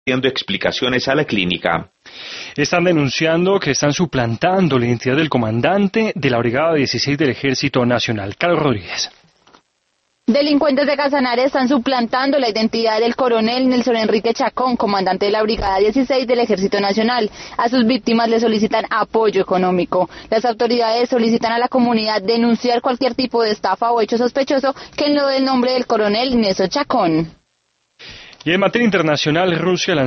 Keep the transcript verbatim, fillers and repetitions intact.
pidiendo explicaciones a la clínica. Están denunciando que están suplantando la identidad del comandante de la Brigada dieciséis del Ejército Nacional. Carlos Rodríguez. Delincuentes de Casanare están suplantando la identidad del coronel Nelson Enrique Chacón, comandante de la Brigada dieciséis del Ejército Nacional. A sus víctimas le solicitan apoyo económico. Las autoridades solicitan a la comunidad denunciar cualquier tipo de estafa o hecho sospechoso que enlode el nombre del coronel Nelson Chacón. Y en materia internacional, Rusia